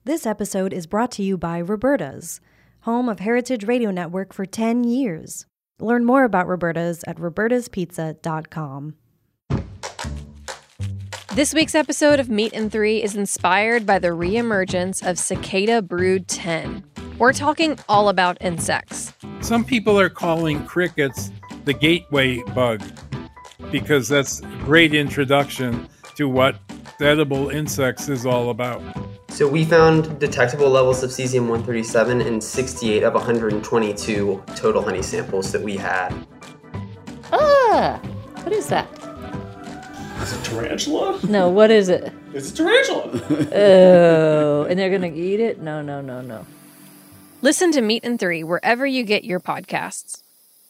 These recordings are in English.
This episode is brought to you by Roberta's, home of Heritage Radio Network for 10 years. Learn more about Roberta's at robertaspizza.com. This week's episode of Meat and Three is inspired by the reemergence of Cicada Brood 10. We're talking all about insects. Some people are calling crickets the gateway bug because that's a great introduction to what edible insects is all about. So we found detectable levels of cesium-137 in 68 of 122 total honey samples that we had. What is that? Is it tarantula? No, what is it? It's a tarantula. Oh, and they're going to eat it? No. Listen to Meat and Three wherever you get your podcasts.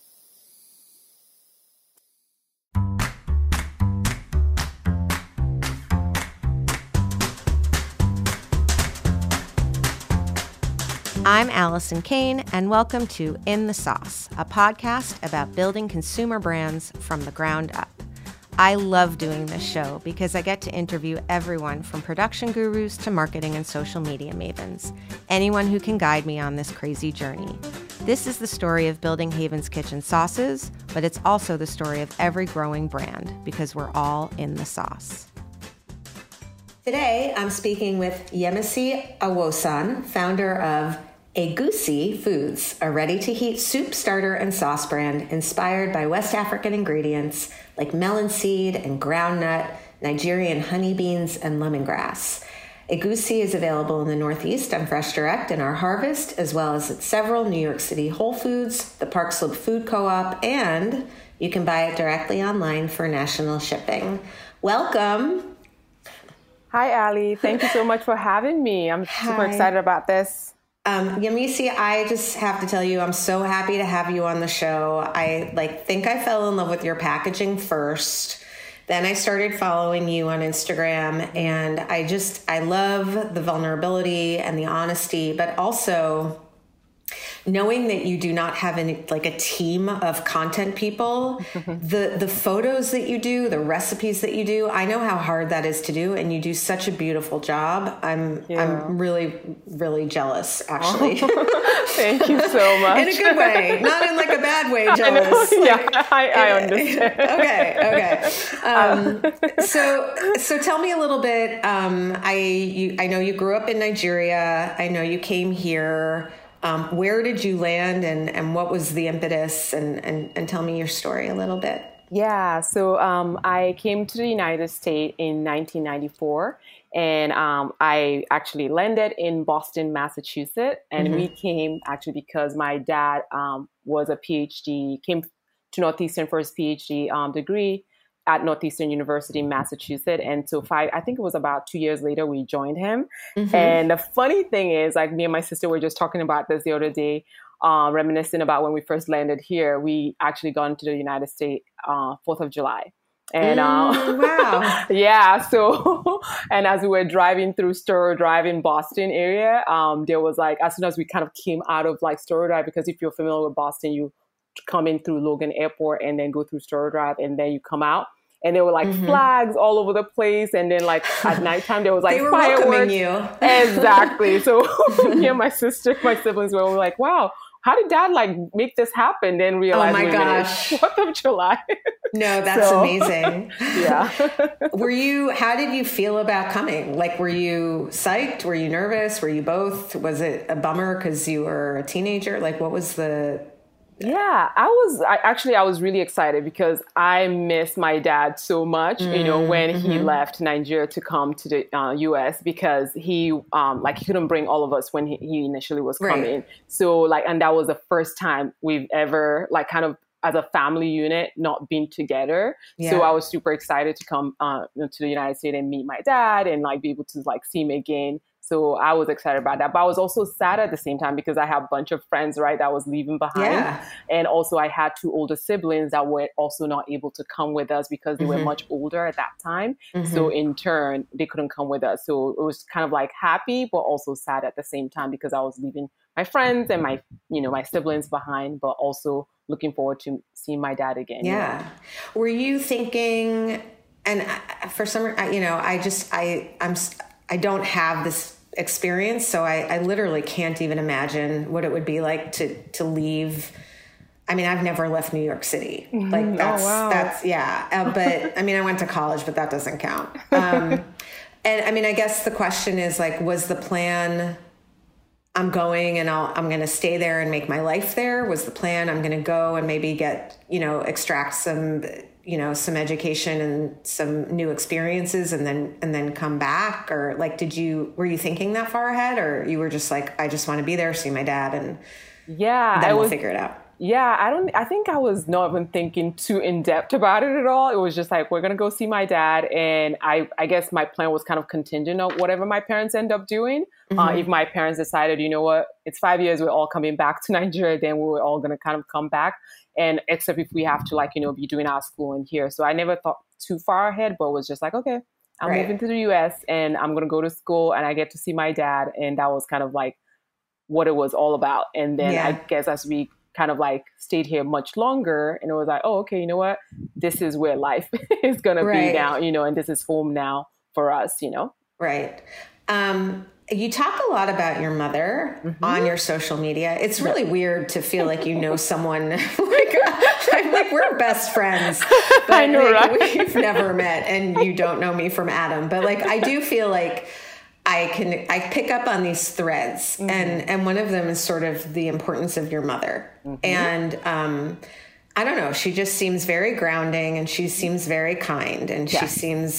I'm Allison Kane, and welcome to In the Sauce, a podcast about building consumer brands from the ground up. I love doing this show because I get to interview everyone from production gurus to marketing and social media mavens, anyone who can guide me on this crazy journey. This is the story of building Haven's Kitchen sauces, but it's also the story of every growing brand because we're all in the sauce. Today, I'm speaking with Yemisi Awosan, founder of Egusi Foods, a ready-to-heat soup starter and sauce brand inspired by West African ingredients like melon seed and groundnut, Nigerian honey beans, and lemongrass. Egusi is available in the Northeast on Fresh Direct and Our Harvest, as well as at several New York City Whole Foods, the Park Slope Food Co-op, and you can buy it directly online for national shipping. Welcome. Hi, Allie. Thank you so much for having me. I'm super excited about this. Yemisi, I just have to tell you, I'm so happy to have you on the show. I think I fell in love with your packaging first. Then I started following you on Instagram, and I love the vulnerability and the honesty, but also knowing that you do not have a team of content people, the photos that you do, the recipes that you do, I know how hard that is to do, and you do such a beautiful job. I'm really, really jealous, actually. Thank you so much. In a good way, not in a bad way jealous. I understand. Okay. So tell me a little bit. I know you grew up in Nigeria. I know you came here. Where did you land and what was the impetus? And tell me your story a little bit. Yeah, so I came to the United States in 1994, and I actually landed in Boston, Massachusetts. And we came actually because my dad was a PhD, came to Northeastern for his PhD degree at Northeastern University in Massachusetts. And so I think it was about 2 years later, we joined him. And the funny thing is, me and my sister were just talking about this the other day, reminiscing about when we first landed here. We actually got into the United States 4th of July. And wow. Yeah. So, and as we were driving through Storrow Drive in Boston area, there was as soon as we kind of came out of Storrow Drive, because if you're familiar with Boston, you come in through Logan Airport and then go through Storrow Drive and then you come out. And there were flags all over the place. And then at nighttime, there was they were fireworks. Welcoming you. Exactly. So me and my sister, my siblings were like, wow, how did dad make this happen? Then realize, oh my gosh, 4th of July. No, that's amazing. Yeah. How did you feel about coming? Were you psyched? Were you nervous? Were you both? Was it a bummer because you were a teenager? What was the... Yeah, I was really excited because I miss my dad so much, when he left Nigeria to come to the US, because he couldn't bring all of us when he initially was coming. Right. So and that was the first time we've ever kind of as a family unit not been together. Yeah. So I was super excited to come to the United States and meet my dad and be able to see him again. So I was excited about that. But I was also sad at the same time because I have a bunch of friends, that was leaving behind. Yeah. And also I had 2 older siblings that were also not able to come with us because they were much older at that time. So in turn, they couldn't come with us. So it was kind of happy, but also sad at the same time because I was leaving my friends and my siblings behind, but also looking forward to seeing my dad again. Yeah. Were you thinking, and for some, I don't have this experience. So I literally can't even imagine what it would be like to leave. I mean, I've never left New York City. Like that's but I mean, I went to college, but that doesn't count. And I mean, I guess the question is like, was the plan, I'm going and I'm going to stay there and make my life there? Was the plan, I'm going to go and maybe get, extract some, some education and some new experiences and then come back? Or like, were you thinking that far ahead, or you were just like, I just want to be there, see my dad, and then we'll figure it out? Yeah, I think I was not even thinking too in depth about it at all. It was just like, we're going to go see my dad. And I guess my plan was kind of contingent on whatever my parents end up doing. If my parents decided, you know what, it's 5 years, we're all coming back to Nigeria, then we were all going to kind of come back. And except if we have to be doing our schooling here. So I never thought too far ahead, but was just like, okay, I'm moving to the US and I'm going to go to school and I get to see my dad. And that was kind of like what it was all about. And then I guess as we kind of like stayed here much longer, and it was like, oh, okay, you know what? This is where life is going to be now, and this is home now for us, Right. You talk a lot about your mother on your social media. It's really weird to feel like someone I'm like, we're best friends, but I know, we've never met and you don't know me from Adam. But like, I do feel like I pick up on these threads, and one of them is sort of the importance of your mother. And I don't know, she just seems very grounding, and she seems very kind, and she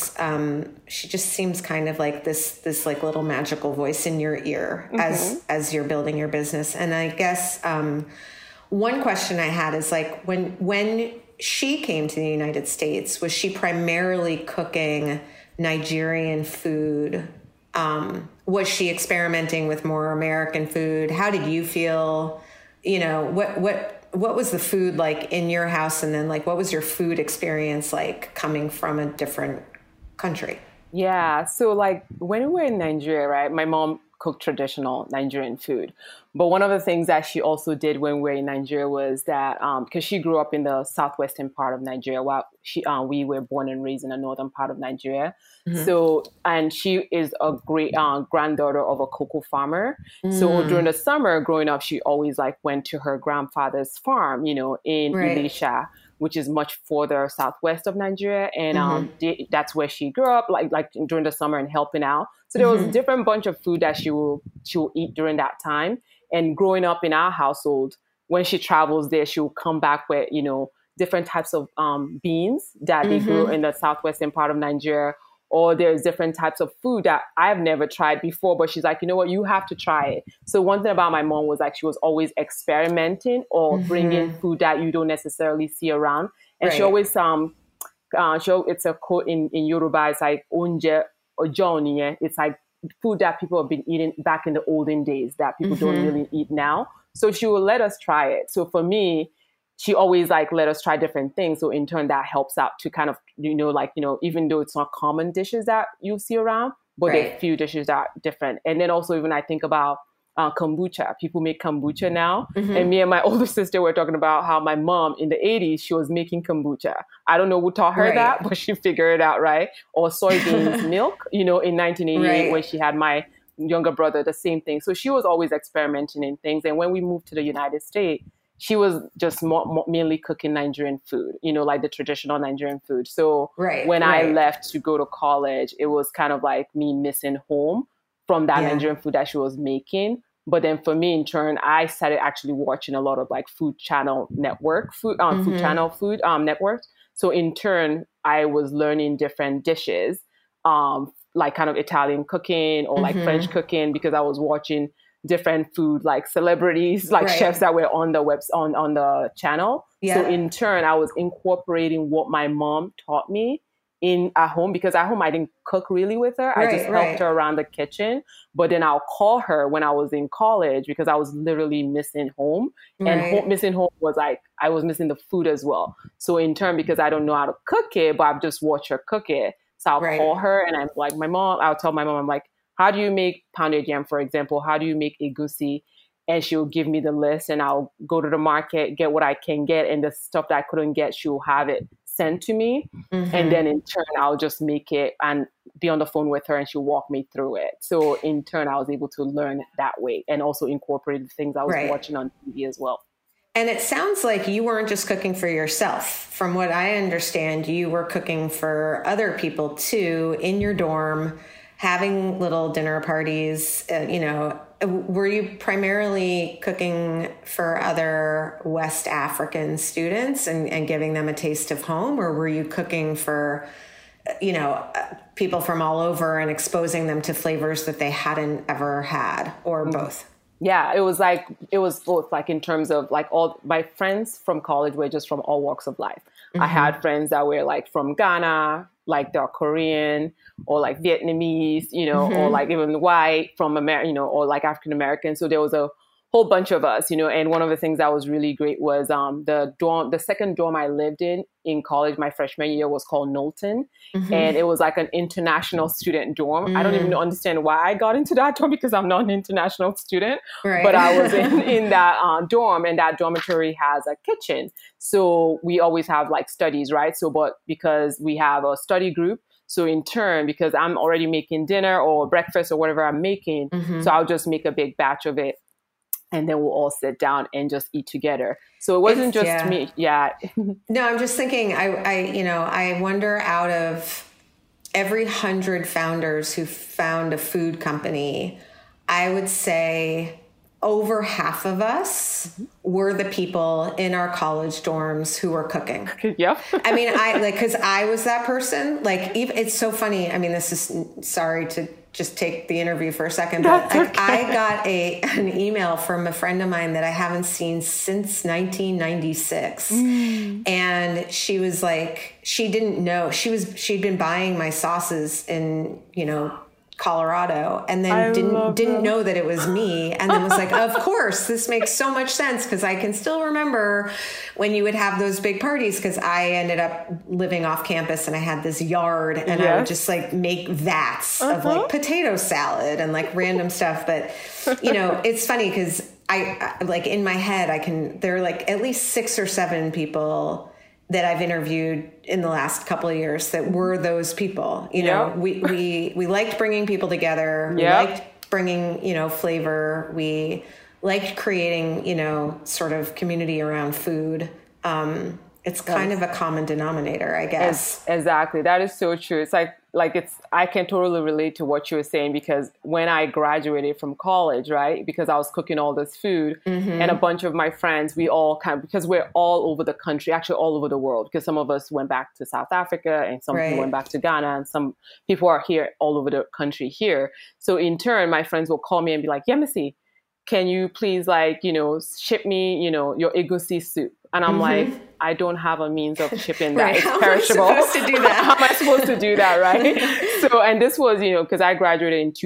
just seems kind of like this like little magical voice in your ear as you're building your business. And I guess one question I had is like, when she came to the United States, was she primarily cooking Nigerian food? Was she experimenting with more American food? How did you feel? What was the food like in your house? And then like, what was your food experience like coming from a different country? Yeah. So like when we were in Nigeria, right, my mom cooked traditional Nigerian food. But one of the things that she also did when we were in Nigeria was that, because she grew up in the southwestern part of Nigeria, while we were born and raised in the northern part of Nigeria. So, and she is a great granddaughter of a cocoa farmer. So during the summer growing up, she always like went to her grandfather's farm, in Ilesha, which is much further southwest of Nigeria. And that's where she grew up, like during the summer and helping out. So there was a different bunch of food that she will eat during that time. And growing up in our household, when she travels there, she will come back with, different types of beans that they grew in the southwestern part of Nigeria. Or there's different types of food that I've never tried before, but she's like, you know what, you have to try it. So one thing about my mom was like, she was always experimenting or bringing food that you don't necessarily see around. And she always, it's a quote in Yoruba, it's like, onje ojoni. It's like food that people have been eating back in the olden days that people don't really eat now. So she will let us try it. So for me, she always like let us try different things. So in turn, that helps out to kind of, even though it's not common dishes that you see around, but there are few dishes that are different. And then also even I think about kombucha. People make kombucha now. And me and my older sister were talking about how my mom in the 80s, she was making kombucha. I don't know who taught her that, but she figured it out, right? Or soybeans milk, in 1988 when she had my younger brother, the same thing. So she was always experimenting in things. And when we moved to the United States, she was just mainly cooking Nigerian food, like the traditional Nigerian food. So when I left to go to college, it was kind of like me missing home from that Nigerian food that she was making. But then for me, in turn, I started actually watching a lot of like food channel networks. So in turn, I was learning different dishes, like kind of Italian cooking or like French cooking, because I was watching different food, like celebrities, like chefs that were on the on the channel. So in turn, I was incorporating what my mom taught me at home, because at home I didn't cook really with her. I just helped her around the kitchen. But then I'll call her when I was in college, because I was literally missing home. And missing home was like, I was missing the food as well. So in turn, because I don't know how to cook it, but I've just watched her cook it. So I'll call her and I'm like, I'll tell my mom, I'm like, how do you make pounded yam, for example? How do you make egusi? And she'll give me the list, and I'll go to the market, get what I can get. And the stuff that I couldn't get, she'll have it sent to me. And then in turn, I'll just make it and be on the phone with her and she'll walk me through it. So in turn, I was able to learn that way and also incorporate the things I was watching on TV as well. And it sounds like you weren't just cooking for yourself. From what I understand, you were cooking for other people too in your dorm, having little dinner parties. Were you primarily cooking for other West African students and giving them a taste of home? Or were you cooking for, people from all over and exposing them to flavors that they hadn't ever had, or both? Yeah, it was both, like in terms of like all my friends from college were just from all walks of life. I had friends that were like from Ghana, like they're Korean or like Vietnamese, or like even white from America, or like African American. So there was a whole bunch of us, and one of the things that was really great was the second dorm I lived in college, my freshman year, was called Knowlton. And it was like an international student dorm. I don't even understand why I got into that dorm because I'm not an international student, but I was in that dorm, and that dormitory has a kitchen. So we always have like studies, right? So, but because we have a study group, so in turn, because I'm already making dinner or breakfast or whatever I'm making, so I'll just make a big batch of it. And then we'll all sit down and just eat together. So it wasn't just me. Yeah. No, I'm just thinking, I wonder, out of every 100 founders who found a food company, I would say over half of us were the people in our college dorms who were cooking. Yep. I mean, because I was that person. Like, even, it's so funny. I mean, this is, sorry to just take the interview for a second, but I got an email from a friend of mine that I haven't seen since 1996. And she was like, she didn't know, she'd been buying my sauces in, Colorado, and then didn't know that it was me, and then was like, of course, this makes so much sense, because I can still remember when you would have those big parties, because I ended up living off campus and I had this yard, and I would just like make vats of like potato salad and like random stuff. But it's funny because I like, in my head, there are like at least 6 or 7 people that I've interviewed in the last couple of years that were those people. We liked bringing people together. We liked bringing, flavor. We liked creating, sort of community around food. It's kind of a common denominator, I guess. Exactly. That is so true. It's I can totally relate to what you were saying, because when I graduated from college, right, because I was cooking all this food, and a bunch of my friends, we all because we're all over the country, actually all over the world, because some of us went back to South Africa and some people went back to Ghana, and some people are here all over the country here. So in turn, my friends will call me and be like, Yemisi, can you please ship me, your egusi soup? And I'm like, I don't have a means of shipping that. It's perishable. How am I supposed to do that? How am I supposed to do that, right? So, and this was, because I graduated in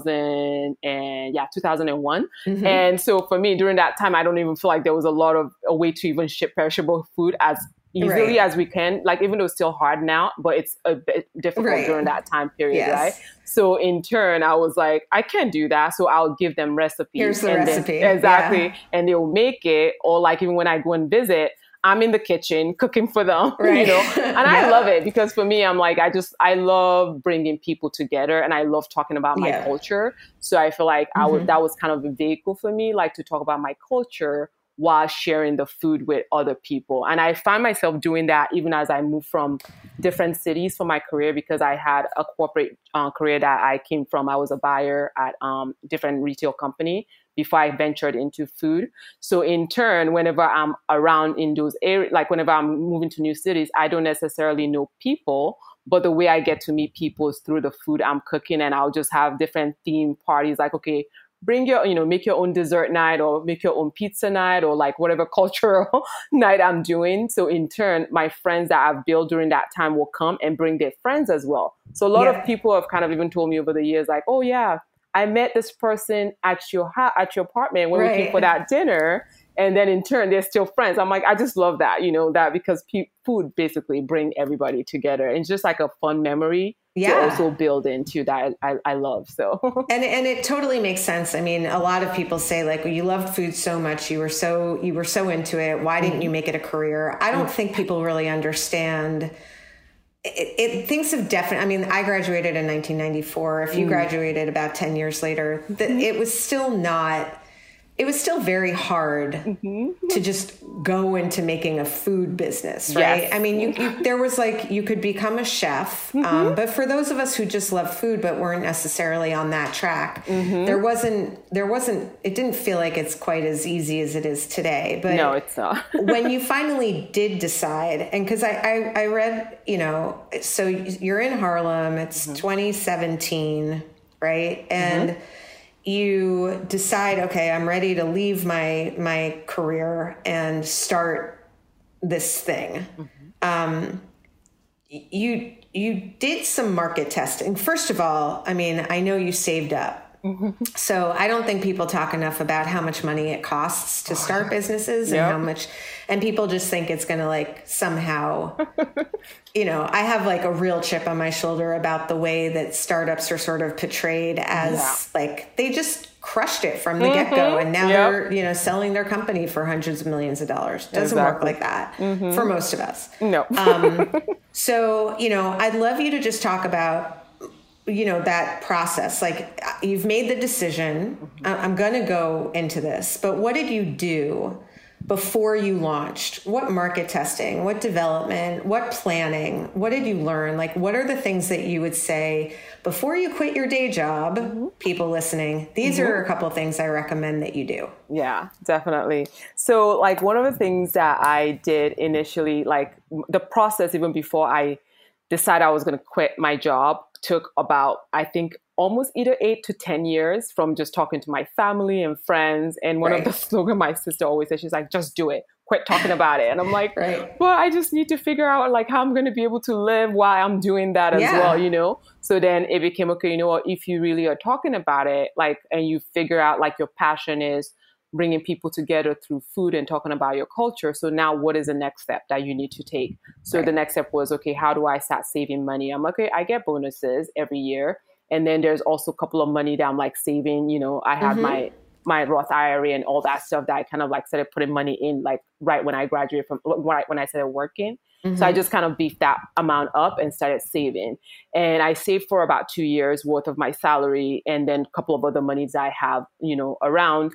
2001. And so for me, during that time, I don't even feel like there was a way to even ship perishable food as easily as we can. Like, even though it's still hard now, but it's a bit difficult during that time period, right? So in turn, I was like, I can't do that. So I'll give them recipes. Here's the recipe. Exactly. Yeah. And they'll make it. Or like, even when I go and visit, I'm in the kitchen cooking for them, And I love it, because for me, I'm like, I love bringing people together, and I love talking about my culture. So I feel like that was kind of a vehicle for me, like to talk about my culture while sharing the food with other people. And I find myself doing that even as I move from different cities for my career, because I had a corporate career that I came from. I was a buyer at different retail company before I ventured into food. So in turn, whenever I'm around in those areas, like whenever I'm moving to new cities, I don't necessarily know people, but the way I get to meet people is through the food I'm cooking. And I'll just have different theme parties, like, okay, bring your, make your own dessert night, or make your own pizza night, or like whatever cultural night I'm doing. So in turn, my friends that I've built during that time will come and bring their friends as well. So a lot of people have kind of even told me over the years, like, oh yeah, I met this person at your apartment when we came for that dinner. And then in turn, they're still friends. I'm like, I just love that, that because food basically bring everybody together. And it's just like a fun memory to also build into that I love. So and it totally makes sense. I mean, a lot of people say, like, well, you loved food so much, you were so into it, why didn't you make it a career? I don't think people really understand things have definitely, I mean, I graduated in 1994. If you graduated about 10 years later, it was still very hard to just go into making a food business, right? Yes. I mean, there was like, you could become a chef, but for those of us who just love food but weren't necessarily on that track, it didn't feel like it's quite as easy as it is today. But no, it's not. when you finally did decide, and because I read, so you're in Harlem, it's 2017, right? And you decide, okay, I'm ready to leave my career and start this thing. You did some market testing. First of all, I mean, I know you saved up. So I don't think people talk enough about how much money it costs to start businesses and how much, and people just think it's going to like somehow, I have like a real chip on my shoulder about the way that startups are sort of portrayed as like, they just crushed it from the get-go. And now they're, selling their company for hundreds of millions of dollars. Doesn't work like that for most of us. No. So, I'd love you to just talk about, that process. Like, you've made the decision, I'm going to go into this, but what did you do before you launched? What market testing, what development, what planning, what did you learn? Like, what are the things that you would say before you quit your day job, people listening? These are a couple of things I recommend that you do. Yeah, definitely. So like one of the things that I did initially, like the process, even before I decided I was going to quit my job, took about, I think, almost either 8 to 10 years from just talking to my family and friends. And one of the slogan my sister always says, she's like, just do it. Quit talking about it. And I'm like, well, I just need to figure out like how I'm going to be able to live while I'm doing that as well, So then it became, okay, if you really are talking about it, like, and you figure out like your passion is bringing people together through food and talking about your culture. So now what is the next step that you need to take? So the next step was, okay, how do I start saving money? I'm like, okay, I get bonuses every year. And then there's also a couple of money that I'm like saving, I have my Roth IRA and all that stuff that I kind of like started putting money in, like right when I graduated when I started working. So I just kind of beefed that amount up and started saving. And I saved for about 2 years worth of my salary and then a couple of other monies that I have, around.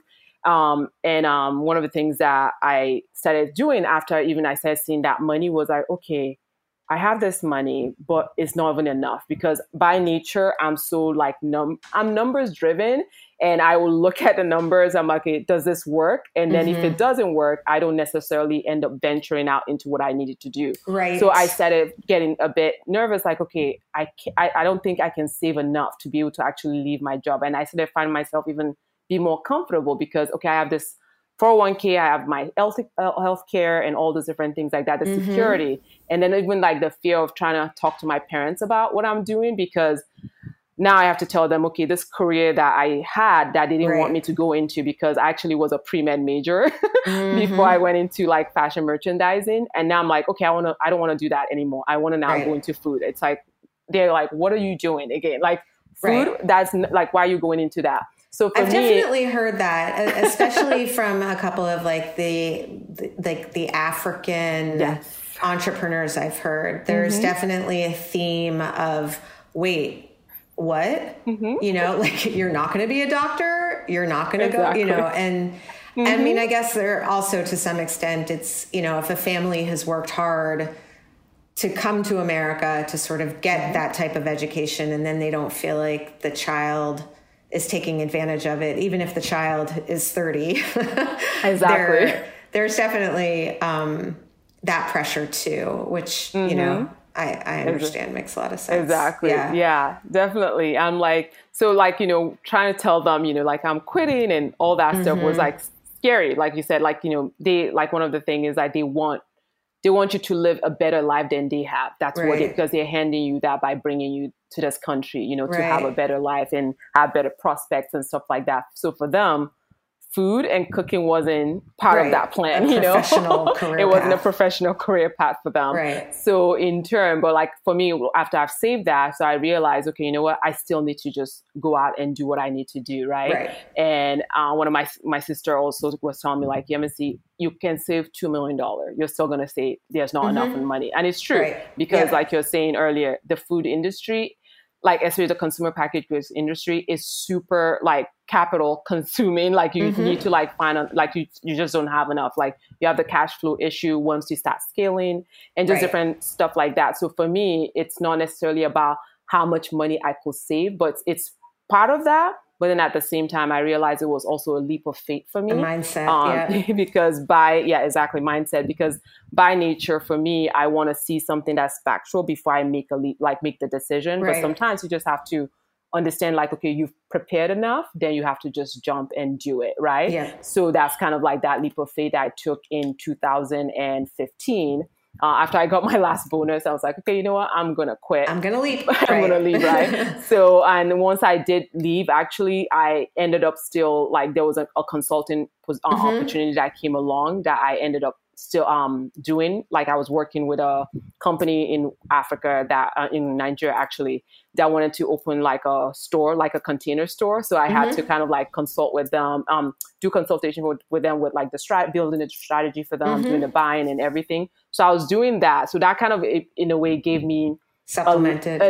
One of the things that I started doing after I started seeing that money was like, okay, I have this money, but it's not even enough because by nature, I'm so like, I'm numbers driven and I will look at the numbers. I'm like, okay, does this work? And then if it doesn't work, I don't necessarily end up venturing out into what I needed to do. Right. So I started getting a bit nervous, like, okay, I don't think I can save enough to be able to actually leave my job. And I started finding myself even be more comfortable because, okay, I have this 401k, I have my health care and all those different things like that, the security. And then even like the fear of trying to talk to my parents about what I'm doing because now I have to tell them, okay, this career that I had that they didn't want me to go into because I actually was a pre-med major before I went into like fashion merchandising. And now I'm like, okay, I don't want to do that anymore. I want to now go into food. It's like, they're like, what are you doing again? Like food, that's like, why are you going into that? So for I've definitely heard that, especially from a couple of like the African entrepreneurs I've heard. There's definitely a theme of, wait, what? Like you're not going to be a doctor. You're not going to go, and I mean, I guess there also to some extent it's, if a family has worked hard to come to America to sort of get that type of education and then they don't feel like the child is taking advantage of it, even if the child is 30. Exactly. There's definitely that pressure too, which, I understand makes a lot of sense. Exactly. Yeah, definitely. I'm like, so like, trying to tell them, like I'm quitting and all that stuff was like scary. Like you said, like, they, like one of the things is that they want you to live a better life than they have. That's what because they're handing you that by bringing you to this country, to have a better life and have better prospects and stuff like that. So for them, food and cooking wasn't part of that plan, It wasn't a professional career path for them. Right. So in turn, but like for me, after I've saved that, so I realized, okay, you know what, I still need to just go out and do what I need to do. Right. And one of my sister also was telling me like, yeah, Missy, you can save $2 million. You're still going to say there's not enough money. And it's true because like you're saying earlier, the food industry, like especially the consumer packaged goods industry, is super like capital consuming. Like you need to like you just don't have enough. Like you have the cash flow issue once you start scaling and just different stuff like that. So for me, it's not necessarily about how much money I could save, but it's part of that. But then at the same time, I realized it was also a leap of faith for me. A mindset, because mindset. Because by nature, for me, I want to see something that's factual before I make a leap, like make the decision. But sometimes you just have to understand, like, okay, you've prepared enough, then you have to just jump and do it, right? Yeah. So that's kind of like that leap of faith I took in 2015. After I got my last bonus, I was like, okay, you know what? I'm going to quit. I'm going to leave. I'm going to leave, right? So, and once I did leave, actually, I ended up still, like, there was a consulting opportunity that came along that I ended up still doing. Like, I was working with a company in Africa that, in Nigeria, actually, that wanted to open like a store, like a container store. So I had to kind of like consult with them, do consultation with them with like building a strategy for them, doing the buying and everything. So I was doing that. So that kind of, in a way, gave me supplemented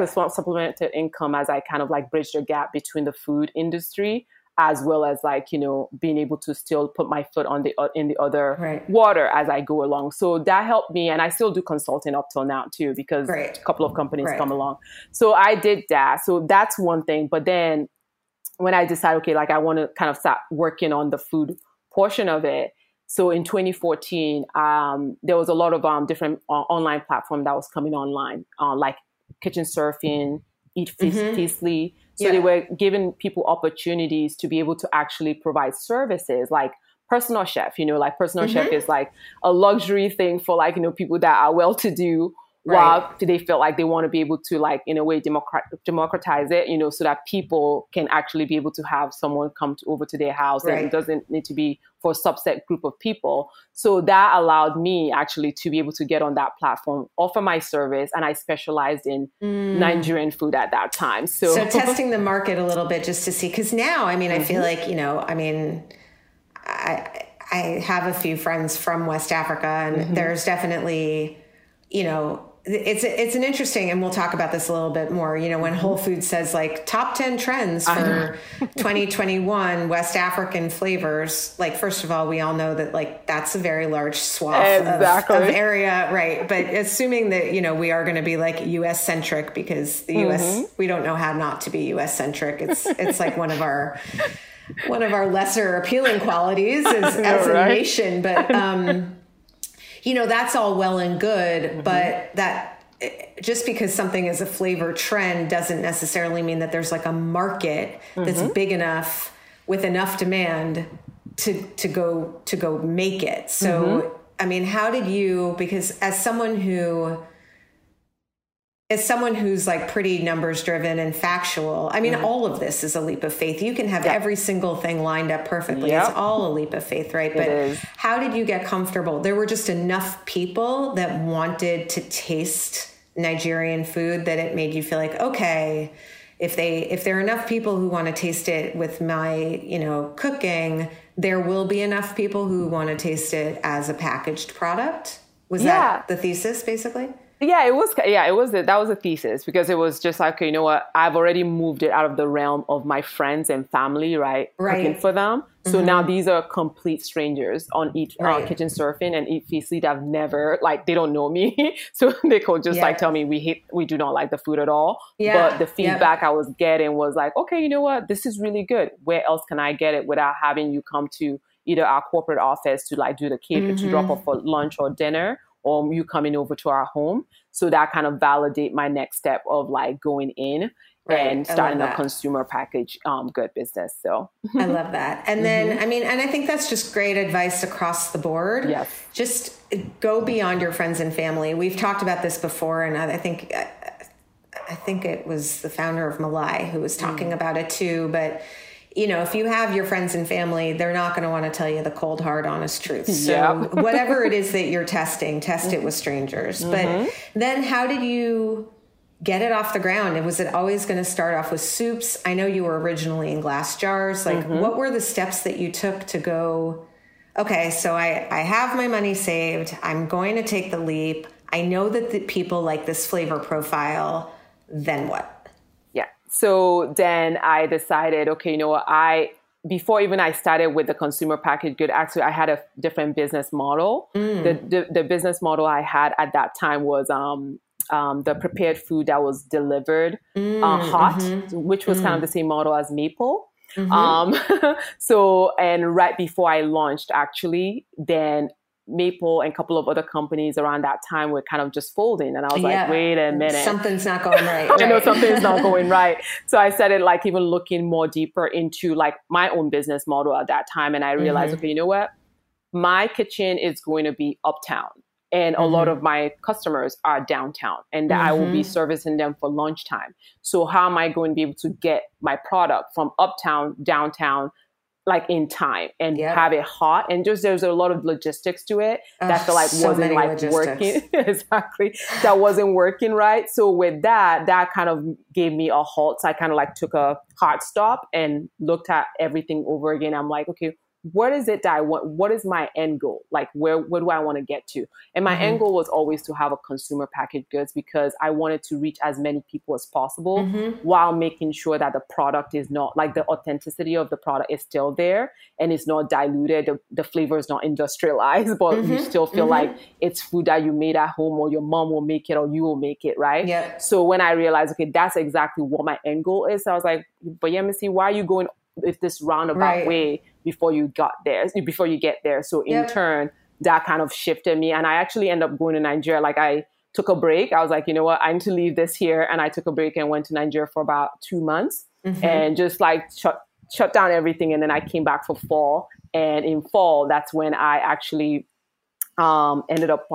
income as I kind of like bridged the gap between the food industry as well as like, you know, being able to still put my foot on in the other water as I go along. So that helped me. And I still do consulting up till now too, because a couple of companies come along. So I did that. So that's one thing. But then when I decided, okay, like I want to kind of start working on the food portion of it. So in 2014, there was a lot of different online platform that was coming online, like Kitchen Surfing, Eat Feastly. So they were giving people opportunities to be able to actually provide services like personal chef, you know, like personal chef is like a luxury thing for like, you know, people that are well-to-do while they feel like they want to be able to like, in a way, democratize it, you know, so that people can actually be able to have someone come over to their house and it doesn't need to be for a subset group of people. So that allowed me actually to be able to get on that platform, offer my service, and I specialized in Nigerian food at that time. So testing the market a little bit just to see, because now, I mean, I feel like, you know, I mean, I have a few friends from West Africa, and there's definitely, you know, it's an interesting, and we'll talk about this a little bit more, you know, when Whole Foods says like top 10 trends for 2021 West African flavors, like, first of all, we all know that like that's a very large swath of area, right? But assuming that, you know, we are going to be like US centric, because the US, we don't know how not to be US centric. It's like one of our lesser appealing qualities as a nation, but you know, that's all well and good, but that just because something is a flavor trend doesn't necessarily mean that there's like a market that's big enough with enough demand to go make it. So, I mean, how did you, because as someone who's like pretty numbers driven and factual, I mean, all of this is a leap of faith. You can have every single thing lined up perfectly. It's all a leap of faith, right? But how did you get comfortable? There were just enough people that wanted to taste Nigerian food that it made you feel like, okay, if there are enough people who want to taste it with my, you know, cooking, there will be enough people who want to taste it as a packaged product. Was that the thesis, basically? Yeah, it was. That was a thesis, because it was just like, okay, you know what? I've already moved it out of the realm of my friends and family, right? Cooking for them. So now these are complete strangers on Kitchen Surfing and Eat Feastly that have never, like, they don't know me. So they could just like tell me we do not like the food at all. Yeah. But the feedback I was getting was like, okay, you know what? This is really good. Where else can I get it without having you come to either our corporate office to like do the cater, to drop off for lunch or dinner, or you coming over to our home? So that kind of validate my next step of like going in and starting a consumer package good business. So I love that. And then, I mean, and I think that's just great advice across the board. Yes. Just go beyond your friends and family. We've talked about this before, and I think it was the founder of Malai who was talking about it too. But you know, if you have your friends and family, they're not going to want to tell you the cold, hard, honest truth. So whatever it is that you're testing, test it with strangers. But then how did you get it off the ground? And was it always going to start off with soups? I know you were originally in glass jars. Like, what were the steps that you took to go, okay, so I have my money saved. I'm going to take the leap. I know that the people like this flavor profile. Then what? So then I decided, okay, you know what, before even I started with the consumer packaged good, actually I had a different business model. The business model I had at that time was the prepared food that was delivered hot, which was kind of the same model as Maple. So, and right before I launched, actually, then Maple and a couple of other companies around that time were kind of just folding. And I was like, wait a minute. Something's not going right. I know something's not going right. So I started like even looking more deeper into like my own business model at that time. And I realized, okay, you know what? My kitchen is going to be uptown. And a lot of my customers are downtown, and I will be servicing them for lunchtime. So how am I going to be able to get my product from uptown, downtown, like in time and have it hot? And just there's a lot of logistics to it that feel like wasn't like working. Exactly. That wasn't working right. So with that kind of gave me a halt. So I kind of like took a hard stop and looked at everything over again. I'm like, okay, what is it that I want? What is my end goal? Like, where do I want to get to? And my end goal was always to have a consumer packaged goods, because I wanted to reach as many people as possible while making sure that the product is not, like, the authenticity of the product is still there and it's not diluted. The flavor is not industrialized, but you still feel like it's food that you made at home, or your mom will make it, or you will make it, right? Yeah. So when I realized, okay, that's exactly what my end goal is, I was like, but Yemisi, why are you going with this roundabout way before you get there? So in turn, that kind of shifted me. And I actually ended up going to Nigeria. Like, I took a break. I was like, you know what, I need to leave this here. And I took a break and went to Nigeria for about 2 months and just like shut down everything. And then I came back for fall. And in fall, that's when I actually ended up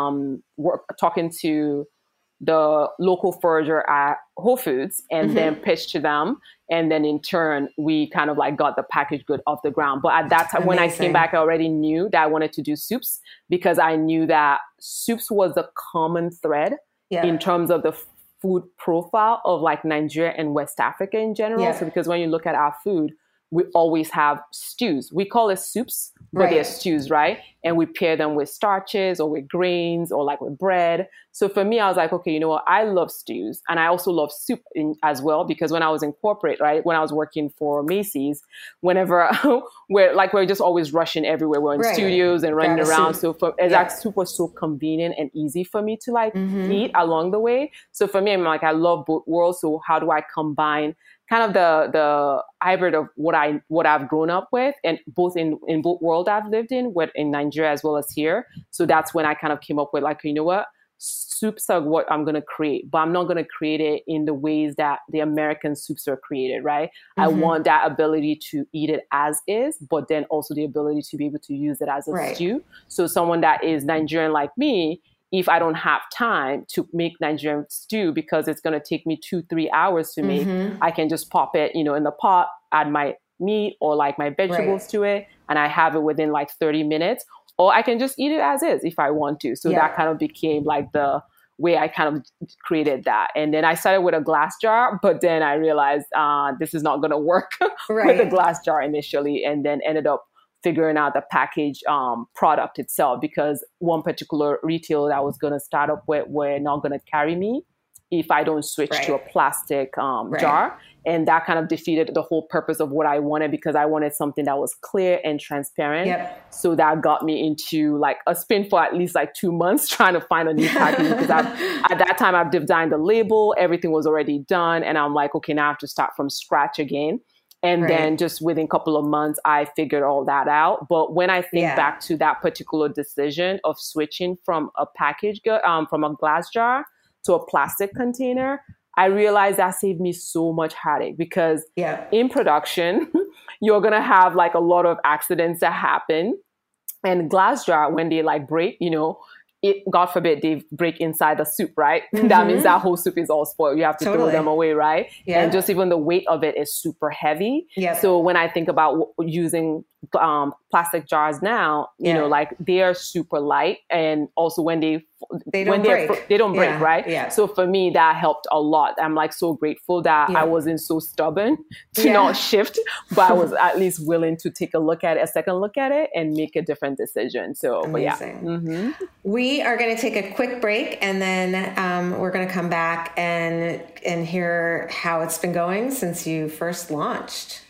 talking to the local forager at Whole Foods and then pitched to them. And then in turn, we kind of like got the packaged good off the ground. But at that time, when I came back, I already knew that I wanted to do soups, because I knew that soups was a common thread in terms of the food profile of like Nigeria and West Africa in general. So because when you look at our food, we always have stews. We call it soups, but they're stews, right? And we pair them with starches or with grains or like with bread. So for me, I was like, okay, you know what? I love stews. And I also love soup as well, because when I was in corporate, right? When I was working for Macy's, whenever we're just always rushing everywhere. We're in studios and running around. So soup was so convenient and easy for me to like eat along the way. So for me, I'm like, I love both worlds. So how do I combine kind of the hybrid of what I've grown up with, and both in both world I've lived in Nigeria as well as here. So that's when I kind of came up with like, you know what, soups are what I'm going to create, but I'm not going to create it in the ways that the American soups are created, right? I want that ability to eat it as is, but then also the ability to be able to use it as a stew. So someone that is Nigerian like me, if I don't have time to make Nigerian stew, because it's going to take me 2-3 hours to make, I can just pop it, in the pot, add my meat or like my vegetables to it, and I have it within like 30 minutes. Or I can just eat it as is if I want to. So that kind of became like the way I kind of created that. And then I started with a glass jar, but then I realized this is not going to work with a glass jar initially, and then ended up figuring out the package product itself, because one particular retailer that I was going to start up with were not going to carry me if I don't switch to a plastic jar. And that kind of defeated the whole purpose of what I wanted, because I wanted something that was clear and transparent. So that got me into like a spin for at least like 2 months trying to find a new packaging, because at that time I've designed the label, everything was already done. And I'm like, okay, now I have to start from scratch again. And then just within a couple of months, I figured all that out. But when I think back to that particular decision of switching from a from a glass jar to a plastic container, I realized that saved me so much headache, because in production, you're going to have like a lot of accidents that happen. And glass jar, when they like break, God forbid, they break inside the soup, right? That means that whole soup is all spoiled. You have to throw them away, right? Yeah. And just even the weight of it is super heavy. Yep. So when I think about using plastic jars now, you know, like they are super light, and also when they don't break, right? Yeah. So for me, that helped a lot. I'm like so grateful that I wasn't so stubborn to not shift, but I was at least willing to take a second look at it and make a different decision. So, amazing. But yeah. We are going to take a quick break, and then we're going to come back and hear how it's been going since you first launched.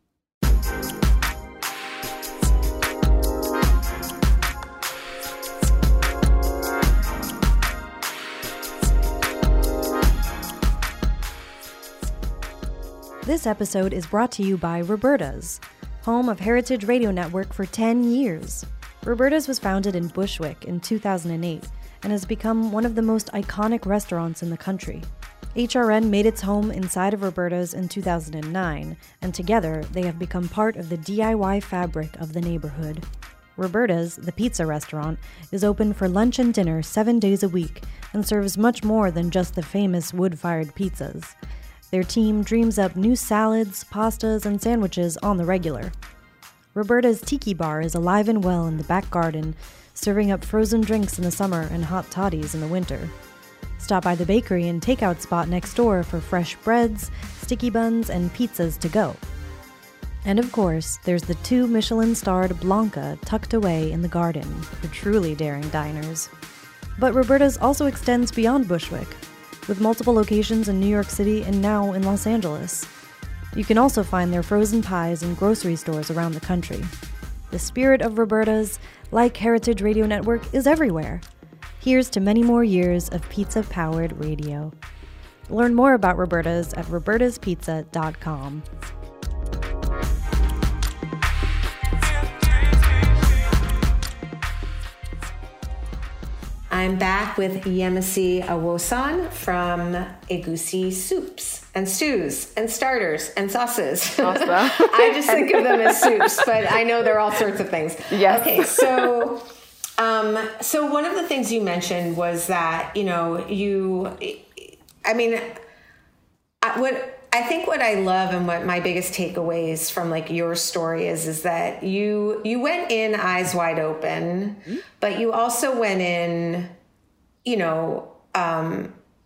This episode is brought to you by Roberta's, home of Heritage Radio Network for 10 years. Roberta's was founded in Bushwick in 2008 and has become one of the most iconic restaurants in the country. HRN made its home inside of Roberta's in 2009, and together they have become part of the DIY fabric of the neighborhood. Roberta's, the pizza restaurant, is open for lunch and dinner 7 days a week and serves much more than just the famous wood-fired pizzas. Their team dreams up new salads, pastas, and sandwiches on the regular. Roberta's Tiki Bar is alive and well in the back garden, serving up frozen drinks in the summer and hot toddies in the winter. Stop by the bakery and takeout spot next door for fresh breads, sticky buns, and pizzas to go. And of course, there's the 2 Michelin-starred Blanca tucked away in the garden for truly daring diners. But Roberta's also extends beyond Bushwick, with multiple locations in New York City and now in Los Angeles. You can also find their frozen pies in grocery stores around the country. The spirit of Roberta's, like Heritage Radio Network, is everywhere. Here's to many more years of pizza-powered radio. Learn more about Roberta's at robertaspizza.com. I'm back with Yemisi Awosan from Egusi Soups and Stews and Starters and Sauces. Awesome. I just think of them as soups, but I know they're all sorts of things. Yes. Okay, so one of the things you mentioned was that, you know, I think what I love and what my biggest takeaways from like your story is that you went in eyes wide open, but you also went in, you know, I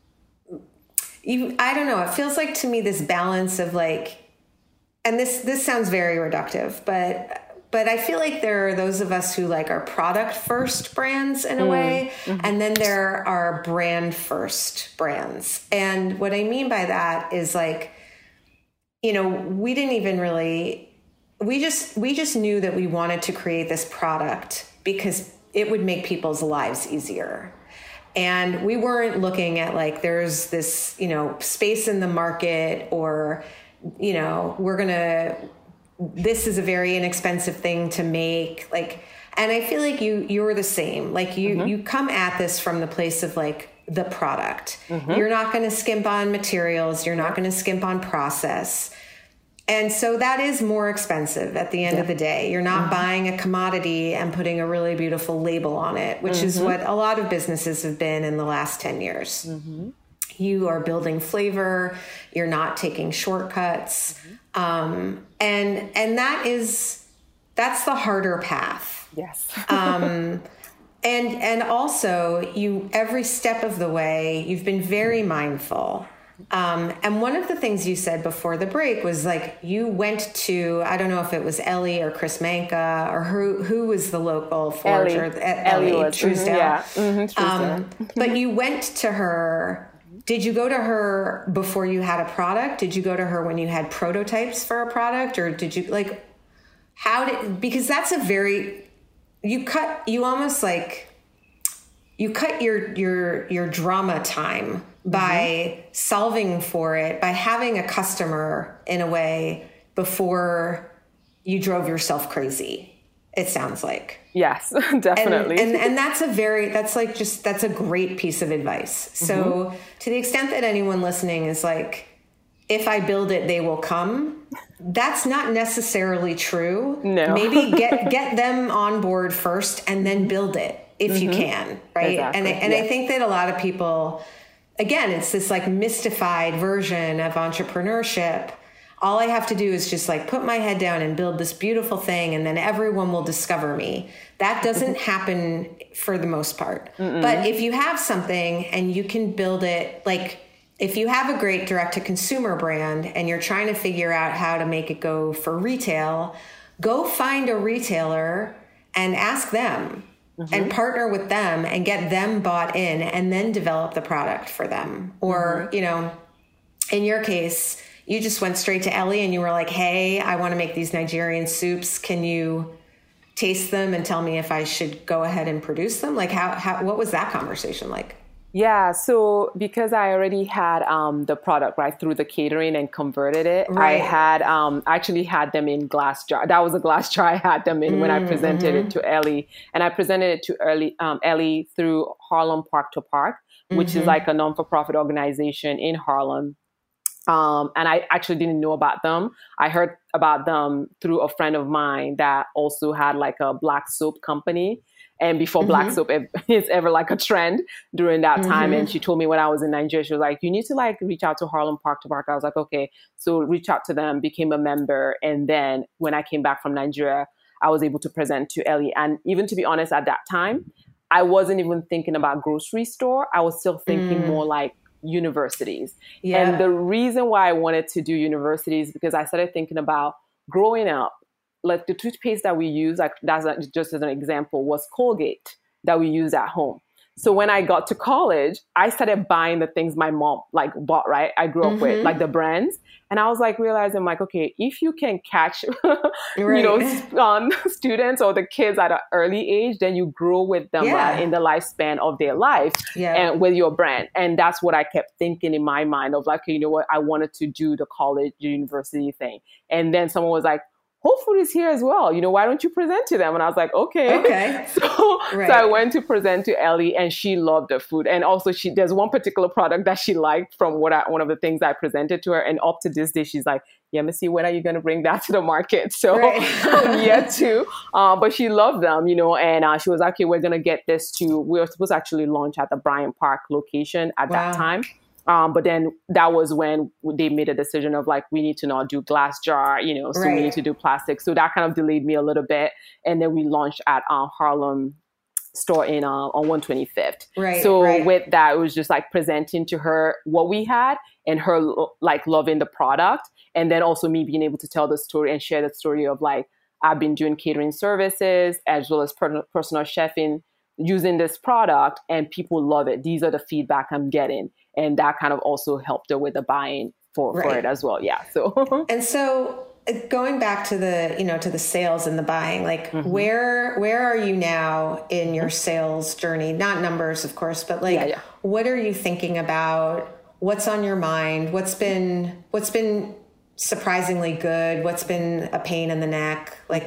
don't know, it feels like to me this balance of like, and this sounds very reductive, but I feel like there are those of us who like are product first brands in a way, and then there are brand first brands. And what I mean by that is like, you know, we didn't even really, we just knew that we wanted to create this product because it would make people's lives easier. And we weren't looking at like, there's this, you know, space in the market or, you know, this is a very inexpensive thing to make. Like, and I feel like you're the same. Like you come at this from the place of like the product. You're not going to skimp on materials. You're not going to skimp on process. And so that is more expensive at the end of the day. You're not buying a commodity and putting a really beautiful label on it, which is what a lot of businesses have been in the last 10 years. You are building flavor. You're not taking shortcuts. And that's the harder path. Yes. And also every step of the way, you've been very mindful. And one of the things you said before the break was like, you went to, I don't know if it was Ellie or Chris Manka or who was the local forager? Ellie was. Truesdale. Truesdale. But you went to her. Did you go to her before you had a product? Did you go to her when you had prototypes for a product? Or did you like, because that's you cut your drama time by solving for it, by having a customer in a way before you drove yourself crazy. It sounds like. Yes, definitely. And that's a great piece of advice. So to the extent that anyone listening is like, if I build it, they will come. That's not necessarily true. No. Maybe get them on board first and then build it. if you can, right? Exactly. And I think that a lot of people, again, it's this like mystified version of entrepreneurship. All I have to do is just like put my head down and build this beautiful thing, and then everyone will discover me. That doesn't happen for the most part. But if you have something and you can build it, like if you have a great direct to consumer brand and you're trying to figure out how to make it go for retail, go find a retailer and ask them and partner with them and get them bought in, and then develop the product for them. Or, you know, in your case, you just went straight to Ellie and you were like, hey, I want to make these Nigerian soups. Can you taste them and tell me if I should go ahead and produce them? Like what was that conversation like? Yeah, so because I already had the product right through the catering and converted it, I had actually had them in glass jar. That was a glass jar I had them in when I presented it to Ellie, and I presented it to Ellie through Harlem Park to Park, which is like a non-for-profit organization in Harlem. And I actually didn't know about them. I heard about them through a friend of mine that also had like a black soap company. And before black soap is ever like a trend during that time. And she told me when I was in Nigeria, she was like, you need to like reach out to Harlem Park to Park. I was like, okay. So reach out to them, became a member. And then when I came back from Nigeria, I was able to present to Ellie. And even to be honest, at that time, I wasn't even thinking about grocery store. I was still thinking more like universities. Yeah. And the reason why I wanted to do universities, because I started thinking about growing up, like the toothpaste that we use, like that's just as an example, was Colgate that we use at home. So when I got to college, I started buying the things my mom like bought, right? I grew up with like the brands. And I was like realizing like, okay, if you can catch, you know, students or the kids at an early age, then you grow with them right, in the lifespan of their life and with your brand. And that's what I kept thinking in my mind of like, okay, you know what, I wanted to do the college university thing. And then someone was like, Whole Food is here as well. You know, why don't you present to them? And I was like, okay. So I went to present to Ellie, and she loved the food. And also there's one particular product that she liked from one of the things I presented to her. And up to this day, she's like, yeah, Missy, when are you going to bring that to the market? So yet to, but she loved them, you know, and she was like, okay, we're going to get this to, we were supposed to actually launch at the Bryant Park location at that time. But then that was when they made a decision of like, we need to not do glass jar, you know, so we need to do plastic. So that kind of delayed me a little bit. And then we launched at Harlem store in on 125th. So with that, it was just like presenting to her what we had and her like loving the product. And then also me being able to tell the story and share the story of like, I've been doing catering services as well as personal chefing using this product, and people love it. These are the feedback I'm getting. And that kind of also helped her with the buying for it as well. Yeah. So and so going back to the, you know, to the sales and the buying, like where are you now in your sales journey? Not numbers, of course, but like what are you thinking about? What's on your mind? What's been surprisingly good? What's been a pain in the neck? Like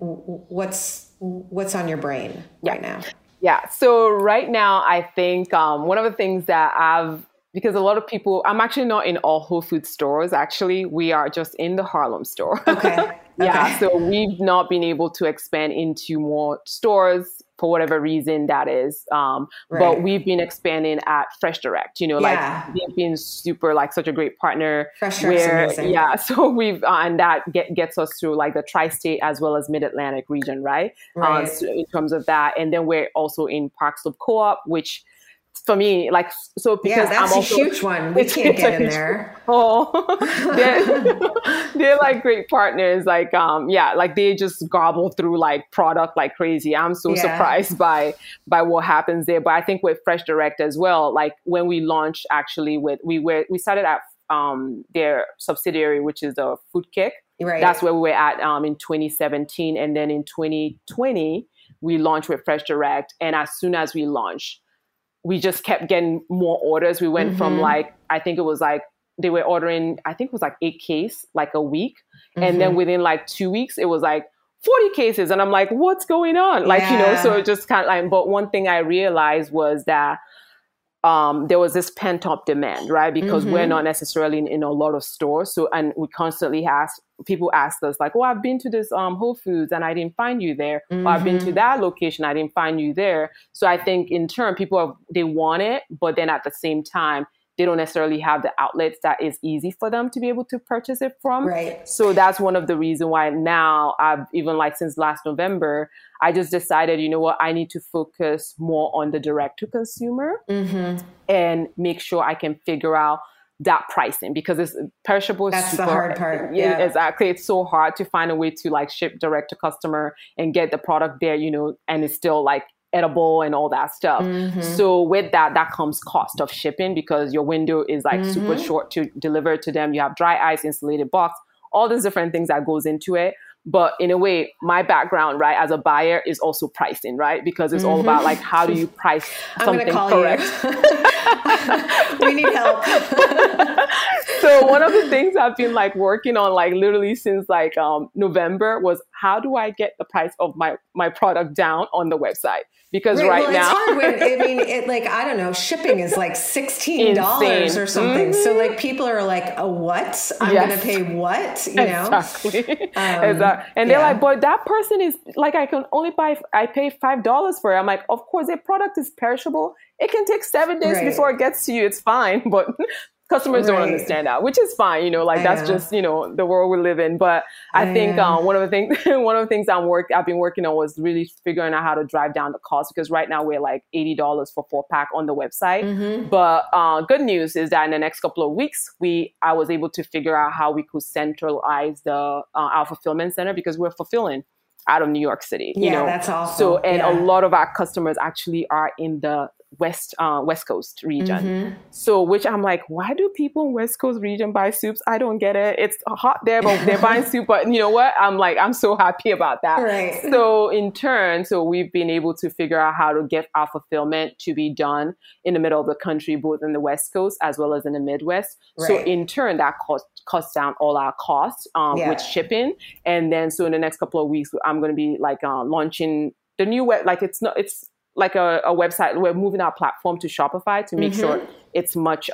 what's on your brain right now? Yeah. So right now, I think one of the things that because a lot of people, I'm actually not in all Whole Foods stores. Actually, we are just in the Harlem store. Okay. Yeah. So we've not been able to expand into more stores for whatever reason that is. But we've been expanding at Fresh Direct, you know, like they've been super, like such a great partner. Fresh Direct's amazing. Yeah. So we've, and that gets us through like the tri-state as well as mid-Atlantic region, right? So in terms of that. And then we're also in Park Slope Co-op, which for me, like, so because that's I'm also a huge one. We can't get in there. They're like great partners. Like, like they just gobble through like product like crazy. I'm so surprised by what happens there. But I think with Fresh Direct as well, like when we launched, actually we started at their subsidiary, which is the Food Kick. That's where we were at in 2017, and then in 2020 we launched with Fresh Direct. And as soon as we launched, we just kept getting more orders. We went from like, I think it was like, they were ordering, I think it was like 8 cases, like a week. And then within like 2 weeks, it was like 40 cases. And I'm like, what's going on? Like, you know, so it just kind of like, but one thing I realized was that there was this pent up demand, right? Because we're not necessarily in a lot of stores. So, and we constantly people ask us like, oh, I've been to this Whole Foods and I didn't find you there. Or I've been to that location, I didn't find you there. So I think in turn, they want it, but then at the same time, they don't necessarily have the outlets that is easy for them to be able to purchase it from. Right. So that's one of the reasons why now I've even like since last November, I just decided, you know what, I need to focus more on the direct to consumer and make sure I can figure out that pricing, because it's perishable. That's the hard part. Yeah, exactly. It's so hard to find a way to like ship direct to customer and get the product there, you know, and it's still like edible and all that stuff. So with that comes cost of shipping, because your window is like super short to deliver to them. You have dry ice, insulated box, all these different things that goes into it. But in a way, my background, right, as a buyer is also pricing, right? Because it's all about like, how do you price something correct? We need help. So one of the things I've been like working on like literally since like November was, how do I get the price of my product down on the website? Because now it's hard when, I mean, I don't know, shipping is like $16 or something. Mm-hmm. So like people are like, what? I'm going to pay what? You know? Exactly. Exactly. And they're like, but that person is like, I pay $5 for it. I'm like, of course, their product is perishable. It can take 7 days before it gets to you. It's fine. But customers don't understand that, which is fine, you know, like that's just, you know, the world we live in. But I think one of the things I've been working on was really figuring out how to drive down the cost, because right now we're like $80 for 4-pack on the website. But good news is that in the next couple of weeks, I was able to figure out how we could centralize our fulfillment center, because we're fulfilling out of New York City. You know? That's awesome. So, and a lot of our customers actually are in the West Coast region. So, which I'm like, why do people in West Coast region buy soups? I don't get it. It's hot there, but they're buying soup. But you know what? I'm like, I'm so happy about that. Right. So in turn, we've been able to figure out how to get our fulfillment to be done in the middle of the country, both in the West Coast as well as in the Midwest. Right. So in turn, that cuts down all our costs with shipping. And then, so in the next couple of weeks, I'm going to be like launching the new web. Like it's like a website. We're moving our platform to Shopify to make sure it's much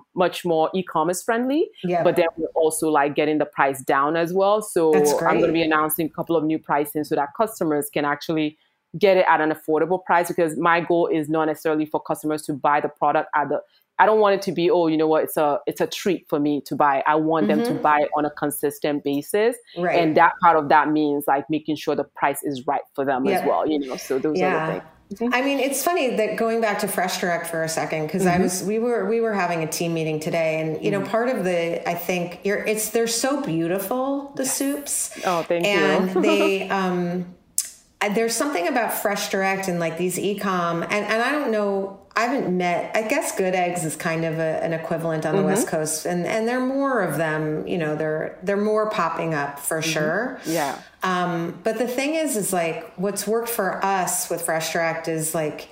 more e-commerce friendly. Yeah. But then we're also like getting the price down as well. So I'm going to be announcing a couple of new pricing so that customers can actually get it at an affordable price, because my goal is not necessarily for customers to buy the product I don't want it to be, oh, you know what, it's a treat for me to buy. I want them to buy it on a consistent basis. Right. And that part of that means like making sure the price is right for them as well, you know, so those are the things. I mean, it's funny that going back to Fresh Direct for a second, because we were having a team meeting today, and you know, part of I think they're so beautiful, the soups. Oh, thank you. And they there's something about Fresh Direct and like these e-com, and I don't know, I haven't met, I guess Good Eggs is kind of an equivalent on the West Coast, and there are more of them, you know, they're more popping up for sure. Yeah. But the thing is like what's worked for us with Fresh Direct is like,